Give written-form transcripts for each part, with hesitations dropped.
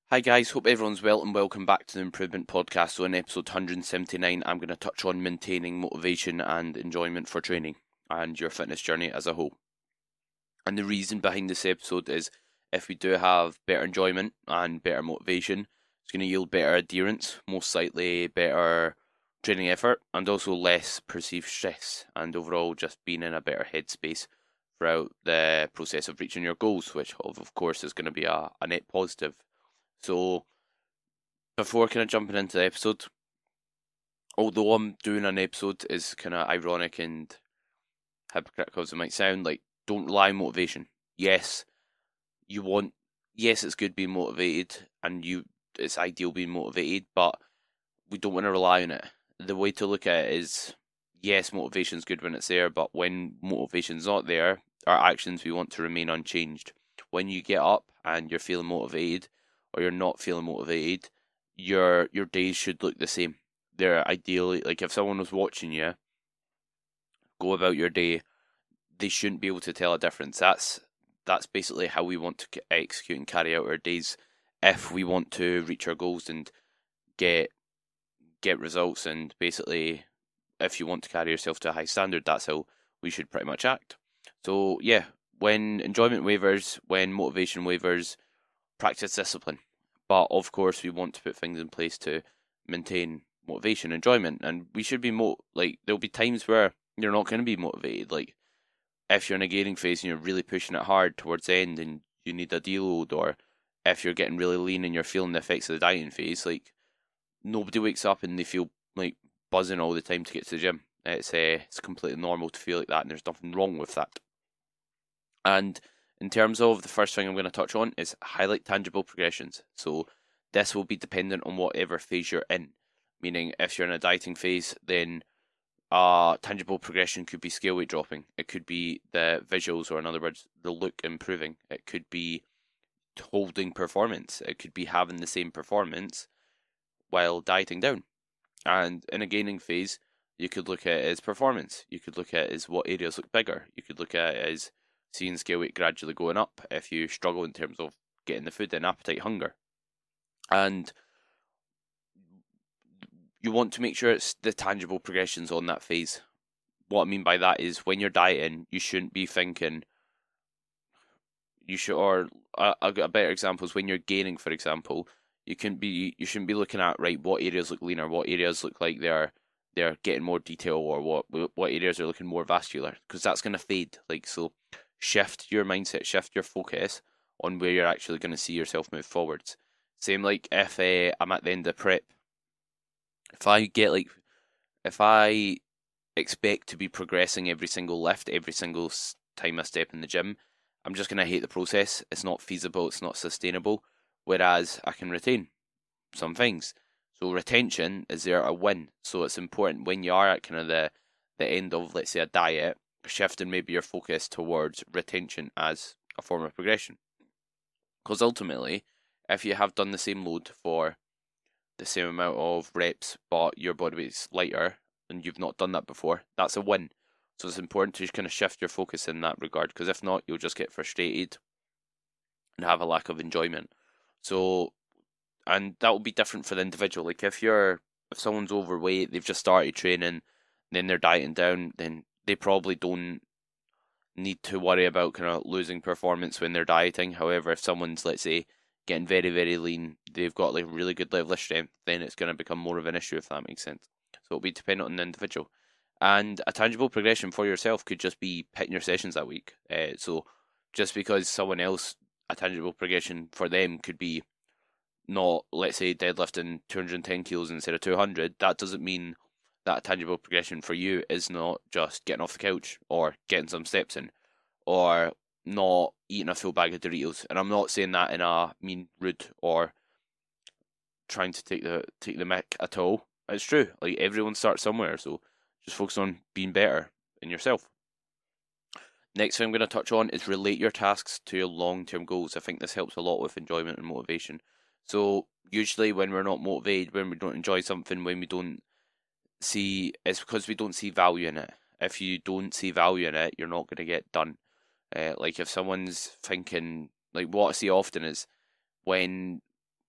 Hi guys, hope everyone's well and welcome back to the Improvement Podcast. So in episode 179, I'm going to touch on maintaining motivation and enjoyment for training and your fitness journey as a whole. And the reason behind this episode is if we do have better enjoyment and better motivation, it's going to yield better adherence, most likely better training effort, and also less perceived stress, and overall just being in a better headspace throughout the process of reaching your goals, which of course is going to be a net positive. So before kind of jumping into the episode, although I'm doing an episode is kind of ironic and hypocritical as it might sound, like don't rely on motivation. Yes, it's good being motivated and it's ideal being motivated, but we don't want to rely on it. The way to look at it is, yes, motivation's good when it's there, but when motivation's not there, our actions we want to remain unchanged. When you get up and you're feeling motivated or you're not feeling motivated, your days should look the same. They're ideally, like if someone was watching you go about your day, they shouldn't be able to tell a difference. That's basically how we want to execute and carry out our days if we want to reach our goals and get results. And basically, if you want to carry yourself to a high standard, that's how we should pretty much act. So yeah, when enjoyment wavers, when motivation wavers, practice discipline. But of course, we want to put things in place to maintain motivation, enjoyment, and we should be there'll be times where you're not going to be motivated. Like if you're in a gaining phase and you're really pushing it hard towards the end and you need a deload, or if you're getting really lean and you're feeling the effects of the dieting phase, like nobody wakes up and they feel like buzzing all the time to get to the gym. It's completely normal to feel like that, and there's nothing wrong with that. And in terms of the first thing I'm going to touch on is highlight tangible progressions. So this will be dependent on whatever phase you're in. Meaning, if you're in a dieting phase, then tangible progression could be scale weight dropping. It could be the visuals, or in other words, the look improving. It could be holding performance. It could be having the same performance while dieting down. And in a gaining phase, you could look at it as performance. You could look at it as what areas look bigger. You could look at it as seeing scale weight gradually going up if you struggle in terms of getting the food in, appetite, hunger. And you want to make sure it's the tangible progressions on that phase. What I mean by that is when you're dieting, you shouldn't be thinking a better example is when you're gaining, for example, you shouldn't be looking at, right, what areas look leaner, what areas look like they're getting more detail, or what areas are looking more vascular, because that's going to fade. Like, so shift your mindset, shift your focus on where you're actually going to see yourself move forwards. Same like if I'm at the end of prep, if I expect to be progressing every single lift, every single time I step in the gym, I'm just going to hate the process. It's not feasible, it's not sustainable. Whereas I can retain some things. So retention is there a win. So it's important when you are at kind of the end of, let's say, a diet, shifting maybe your focus towards retention as a form of progression. Because ultimately, if you have done the same load for the same amount of reps, but your body weight's lighter and you've not done that before, that's a win. So it's important to kind of shift your focus in that regard, because if not, you'll just get frustrated and have a lack of enjoyment. So, and that will be different for the individual. Like if someone's overweight, they've just started training, then they're dieting down, then they probably don't need to worry about kind of losing performance when they're dieting. However, if someone's, let's say, getting very, very lean, they've got like really good level of strength, then it's going to become more of an issue, if that makes sense. So it'll be dependent on the individual. And a tangible progression for yourself could just be hitting your sessions that week. So just because someone else, a tangible progression for them could be not, let's say, deadlifting 210 kilos instead of 200, that doesn't mean that a tangible progression for you is not just getting off the couch or getting some steps in or not eating a full bag of Doritos. And I'm not saying that in a mean, rude, or trying to take the mick at all. It's true. Like, everyone starts somewhere, so just focus on being better in yourself. Next thing I'm going to touch on is relate your tasks to your long-term goals. I think this helps a lot with enjoyment and motivation. So usually when we're not motivated, when we don't enjoy something, when we don't see, it's because we don't see value in it. If you don't see value in it, you're not going to get done. Like if someone's thinking, like what I see often is when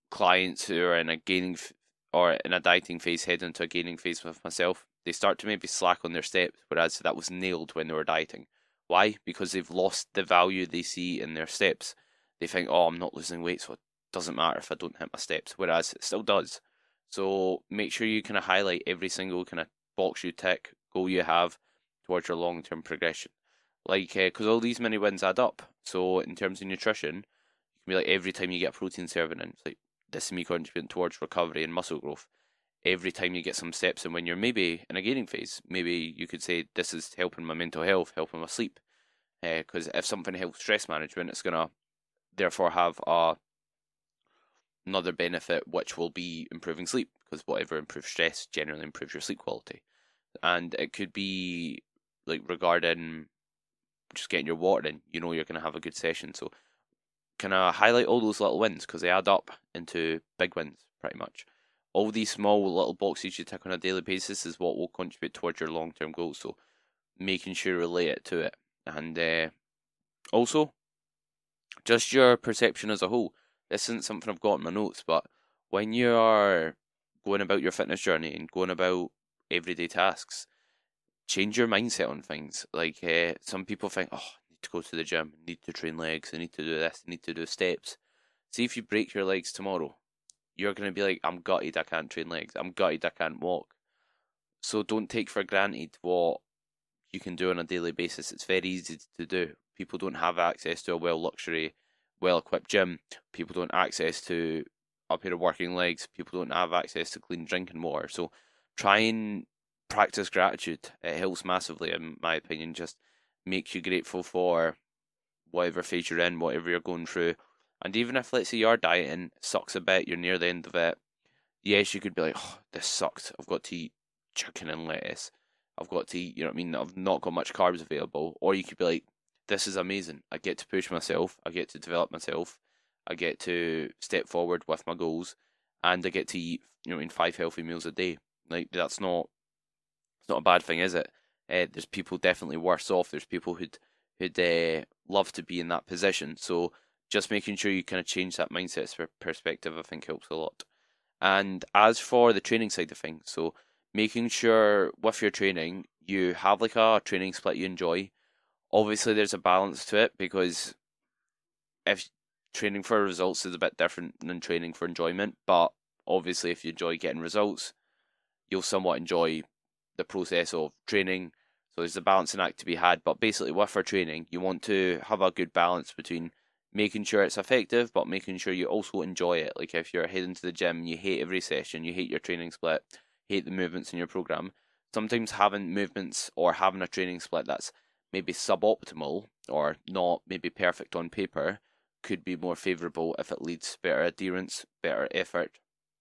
clients who are in a or in a dieting phase head into a gaining phase with myself, they start to maybe slack on their steps, whereas that was nailed when they were dieting. Why? Because they've lost the value they see in their steps. They think, oh, I'm not losing weight, so it doesn't matter if I don't hit my steps, whereas it still does. So make sure you kind of highlight every single kind of box you tick, goal you have towards your long-term progression. Like, because all these mini wins add up. So in terms of nutrition, you can be like, every time you get a protein serving in, it's like, this is me contributing towards recovery and muscle growth. Every time you get some steps in when you're maybe in a gaining phase, maybe you could say, this is helping my mental health, helping my sleep. Because if something helps stress management, it's going to therefore have another benefit, which will be improving sleep, because whatever improves stress generally improves your sleep quality. And it could be like regarding just getting your water in, you're going to have a good session. So kind of highlight all those little wins, because they add up into big wins pretty much. All these small little boxes you tick on a daily basis is what will contribute towards your long-term goals. So making sure you relate it to it. And also, just your perception as a whole. This isn't something I've got in my notes, but when you are going about your fitness journey and going about everyday tasks, change your mindset on things. Like some people think, oh, I need to go to the gym, I need to train legs, I need to do this, I need to do steps. See, if you break your legs tomorrow, you're going to be like, I'm gutted I can't train legs, I'm gutted I can't walk. So don't take for granted what you can do on a daily basis. It's very easy to do. People don't have access to a well-equipped gym. People don't have access to a pair of working legs. People don't have access to clean drinking water. So try and practice gratitude. It helps massively, in my opinion. Just makes you grateful for whatever phase you're in, whatever you're going through. And even if, let's say, you're dieting, it sucks a bit, you're near the end of it, yes, you could be like, oh, this sucks. I've got to eat chicken and lettuce. I've got to eat, I've not got much carbs available. Or you could be like, this is amazing. I get to push myself. I get to develop myself. I get to step forward with my goals. And I get to eat, 5 healthy meals a day. Like, it's not a bad thing, is it? There's people definitely worse off. There's people who'd love to be in that position. So just making sure you kind of change that mindset perspective, I think, helps a lot. And as for the training side of things, so making sure with your training you have like a training split you enjoy. Obviously, there's a balance to it, because if training for results is a bit different than training for enjoyment, but obviously, if you enjoy getting results, you'll somewhat enjoy the process of training. So there's a balancing act to be had. But basically, with our training, you want to have a good balance between making sure it's effective, but making sure you also enjoy it. Like if you're heading to the gym and you hate every session, you hate your training split, hate the movements in your program, sometimes having movements or having a training split that's maybe suboptimal or not maybe perfect on paper could be more favourable if it leads better adherence, better effort,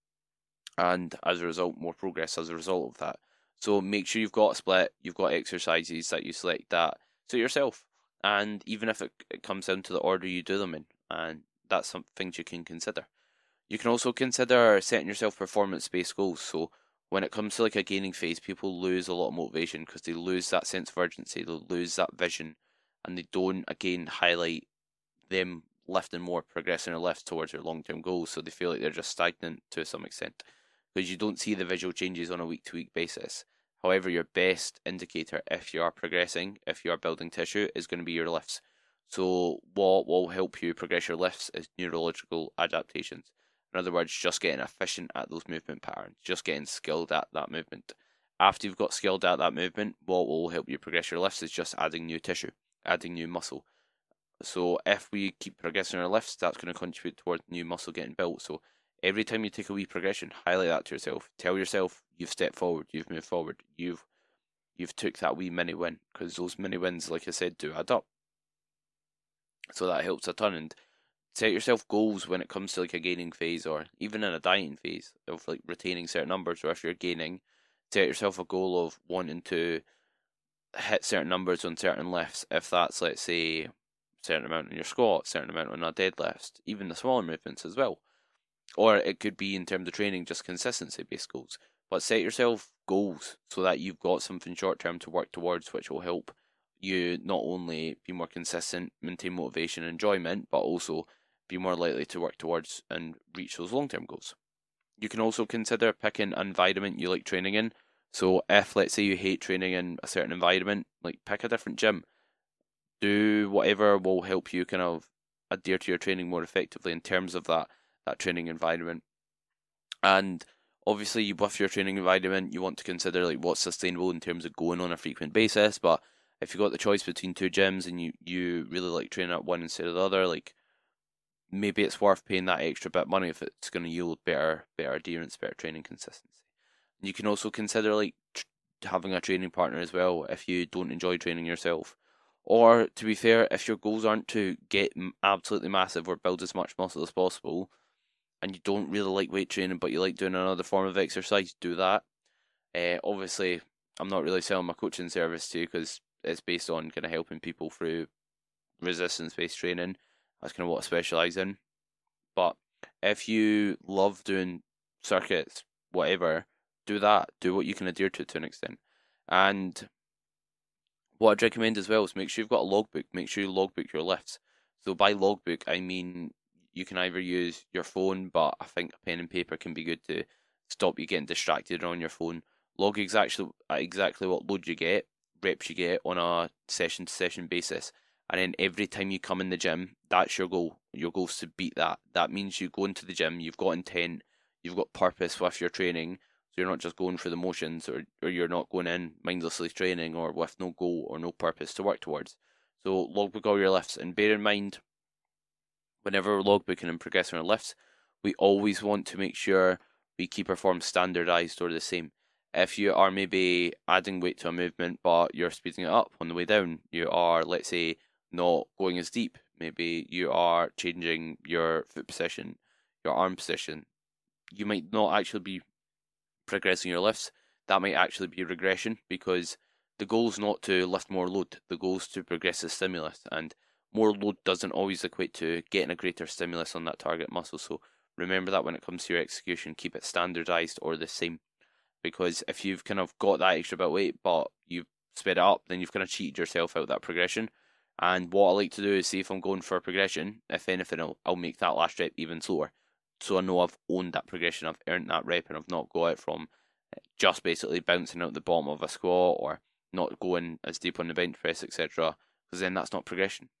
and as a result, more progress as a result of that. So make sure you've got a split, you've got exercises that you select that suit yourself. And even if it comes down to the order you do them in, and that's some things you can consider. You can also consider setting yourself performance-based goals. So when it comes to like a gaining phase, people lose a lot of motivation because they lose that sense of urgency, they lose that vision, and they don't again highlight them lifting more, progressing or lifts towards their long-term goals. So they feel like they're just stagnant to some extent, because you don't see the visual changes on a week-to-week basis. However, your best indicator if you are progressing, if you are building tissue, is going to be your lifts. So what will help you progress your lifts is neurological adaptations. In other words, just getting efficient at those movement patterns, just getting skilled at that movement. After you've got skilled at that movement, what will help you progress your lifts is just adding new tissue, adding new muscle. So if we keep progressing our lifts, that's going to contribute towards new muscle getting built. So every time you take a wee progression, highlight that to yourself. Tell yourself you've stepped forward, you've moved forward, you've took that wee mini win, because those mini wins, like I said, do add up. So that helps a ton. And set yourself goals when it comes to like a gaining phase, or even in a dieting phase, of like retaining certain numbers. Or if you're gaining, set yourself a goal of wanting to hit certain numbers on certain lifts. If that's, let's say, certain amount on your squat, certain amount on a deadlift, even the smaller movements as well. Or it could be in terms of training, just consistency based goals. But set yourself goals so that you've got something short term to work towards, which will help you not only be more consistent, maintain motivation and enjoyment, but also be more likely to work towards and reach those long-term goals. You can also consider picking an environment you like training in. So if, let's say, you hate training in a certain environment, like pick a different gym. Do whatever will help you kind of adhere to your training more effectively in terms of that training environment. And obviously, with your training environment, you want to consider like what's sustainable in terms of going on a frequent basis. But if you've got the choice between two gyms and you really like training at one instead of the other, like maybe it's worth paying that extra bit of money if it's going to yield better adherence, better training consistency. You can also consider like having a training partner as well if you don't enjoy training yourself. Or to be fair, if your goals aren't to get absolutely massive or build as much muscle as possible, and you don't really like weight training but you like doing another form of exercise, do that. Obviously, I'm not really selling my coaching service to you because it's based on kind of helping people through resistance-based training. That's kind of what I specialise in. But if you love doing circuits, whatever, do that. Do what you can adhere to an extent. And what I'd recommend as well is make sure you've got a logbook. Make sure you logbook your lifts. So by logbook, I mean you can either use your phone, but I think a pen and paper can be good to stop you getting distracted on your phone. Log exactly what load you get, reps you get on a session-to-session basis. And then every time you come in the gym, that's your goal. Your goal is to beat that. That means you go into the gym, you've got intent, you've got purpose with your training. So you're not just going through the motions, or you're not going in mindlessly training or with no goal or no purpose to work towards. So logbook all your lifts, and bear in mind, whenever we're logbooking and progressing our lifts, we always want to make sure we keep our form standardized or the same. If you are maybe adding weight to a movement but you're speeding it up on the way down, you are, let's say, not going as deep, maybe you are changing your foot position, your arm position, you might not actually be progressing your lifts. That might actually be regression, because the goal is not to lift more load, the goal is to progress the stimulus, and more load doesn't always equate to getting a greater stimulus on that target muscle. So remember that when it comes to your execution, keep it standardized or the same, because if you've kind of got that extra bit of weight but you've sped it up, then you've kind of cheated yourself out of that progression. And what I like to do is, see if I'm going for a progression, if anything, I'll make that last rep even slower, so I know I've owned that progression, I've earned that rep, and I've not got it from just basically bouncing out the bottom of a squat or not going as deep on the bench press, etc. Because then that's not progression.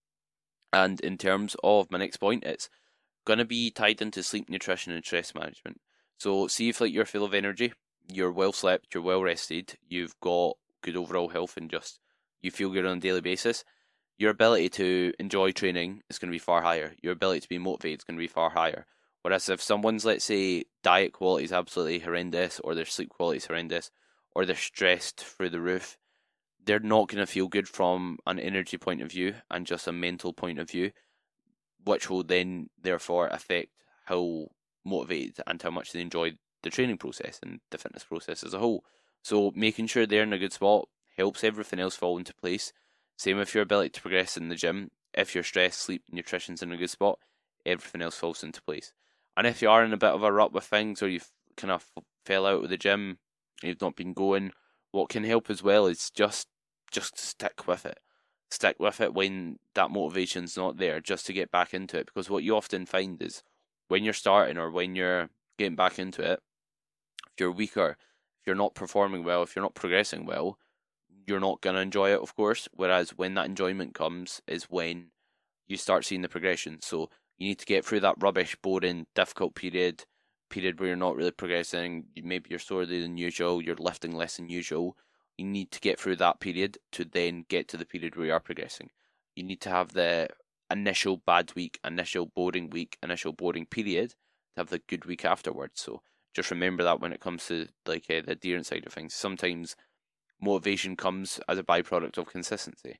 And in terms of my next point, it's going to be tied into sleep, nutrition, and stress management. So see if like you're full of energy, you're well slept, you're well rested, you've got good overall health, and just you feel good on a daily basis, your ability to enjoy training is going to be far higher. Your ability to be motivated is going to be far higher. Whereas if someone's, let's say, diet quality is absolutely horrendous, or their sleep quality is horrendous, or they're stressed through the roof, they're not going to feel good from an energy point of view and just a mental point of view, which will then therefore affect how motivated and how much they enjoy the training process and the fitness process as a whole. So making sure they're in a good spot helps everything else fall into place. Same with your ability to progress in the gym. If your stress, sleep, nutrition's in a good spot, everything else falls into place. And if you are in a bit of a rut with things, or you've kind of fell out of the gym, you've not been going, what can help as well is just stick with it. Stick with it when that motivation's not there, just to get back into it. Because what you often find is, when you're starting or when you're getting back into it, if you're weaker, if you're not performing well, if you're not progressing well, you're not going to enjoy it, of course. Whereas when that enjoyment comes is when you start seeing the progression. So you need to get through that rubbish, boring, difficult period where you're not really progressing. Maybe you're slower than usual, you're lifting less than usual. You need to get through that period to then get to the period where you are progressing. You need to have the initial bad week, initial boring week, initial boring period to have the good week afterwards. So just remember that when it comes to like the adherence side of things. Sometimes motivation comes as a byproduct of consistency.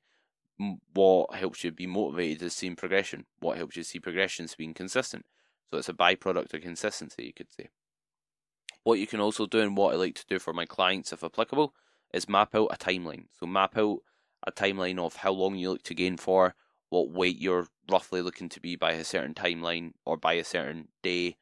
What helps you be motivated is seeing progression. What helps you see progression is being consistent. So it's a byproduct of consistency, you could say. What you can also do, and what I like to do for my clients if applicable, is map out a timeline. So map out a timeline of how long you look to gain for, what weight you're roughly looking to be by a certain timeline, or by a certain day,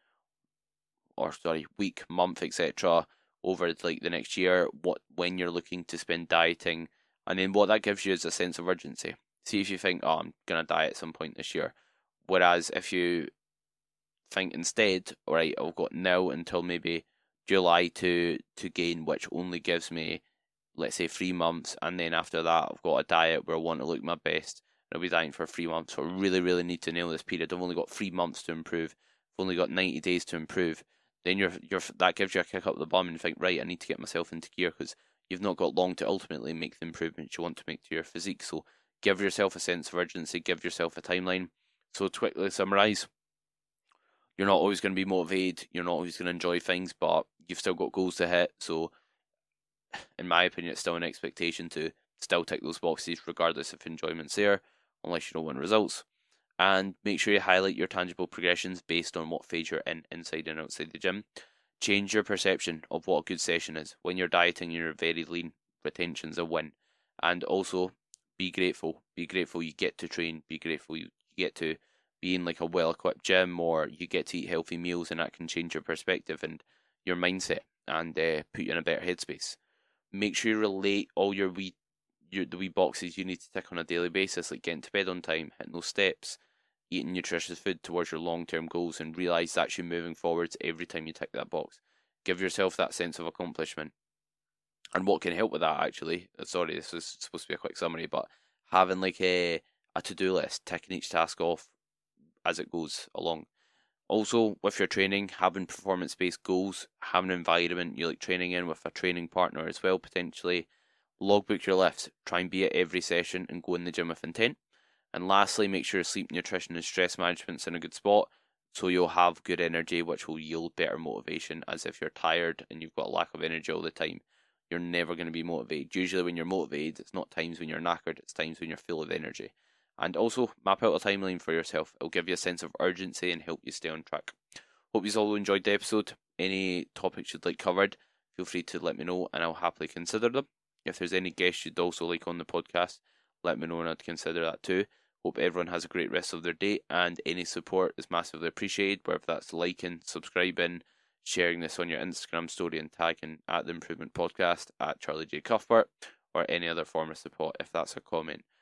or week, month, etc. over like the next year, when you're looking to spend dieting. And then what that gives you is a sense of urgency. See if you think, oh, I'm going to diet at some point this year. Whereas if you think instead, all right, I've got now until maybe July to gain, which only gives me, let's say, 3 months, and then after that I've got a diet where I want to look my best. I'll be dieting for 3 months, so I really, really need to nail this period. I've only got 3 months to improve. I've only got 90 days to improve. Then that gives you a kick up the bum and you think, right, I need to get myself into gear because you've not got long to ultimately make the improvements you want to make to your physique. So give yourself a sense of urgency, give yourself a timeline. So to quickly summarise, you're not always going to be motivated, you're not always going to enjoy things, but you've still got goals to hit. So in my opinion, it's still an expectation to still tick those boxes regardless if enjoyment's there, unless you don't want results. And make sure you highlight your tangible progressions based on what phase you're in, inside and outside the gym. Change your perception of what a good session is. When you're dieting and you're very lean, retention's a win. And also, be grateful. Be grateful you get to train. Be grateful you get to be in like a well-equipped gym, or you get to eat healthy meals, and that can change your perspective and your mindset and put you in a better headspace. Make sure you relate all the wee boxes you need to tick on a daily basis, like getting to bed on time, hitting those steps, eating nutritious food towards your long-term goals, and realise that's you moving forwards every time you tick that box. Give yourself that sense of accomplishment. And what can help with that, actually, sorry, this was supposed to be a quick summary, but having like a to-do list, ticking each task off as it goes along. Also, with your training, having performance-based goals, having an environment you like training in with a training partner as well, potentially. Logbook your lifts, try and be at every session and go in the gym with intent. And lastly, make sure sleep, nutrition and stress management's in a good spot so you'll have good energy, which will yield better motivation. As if you're tired and you've got a lack of energy all the time, you're never going to be motivated. Usually when you're motivated, it's not times when you're knackered, it's times when you're full of energy. And also, map out a timeline for yourself. It'll give you a sense of urgency and help you stay on track. Hope you all enjoyed the episode. Any topics you'd like covered, feel free to let me know and I'll happily consider them. If there's any guests you'd also like on the podcast, let me know and I'd consider that too. Hope everyone has a great rest of their day, and any support is massively appreciated, whether that's liking, subscribing, sharing this on your Instagram story and tagging at The Improvement Podcast, at Charlie J. Cuthbert, or any other form of support if that's a comment.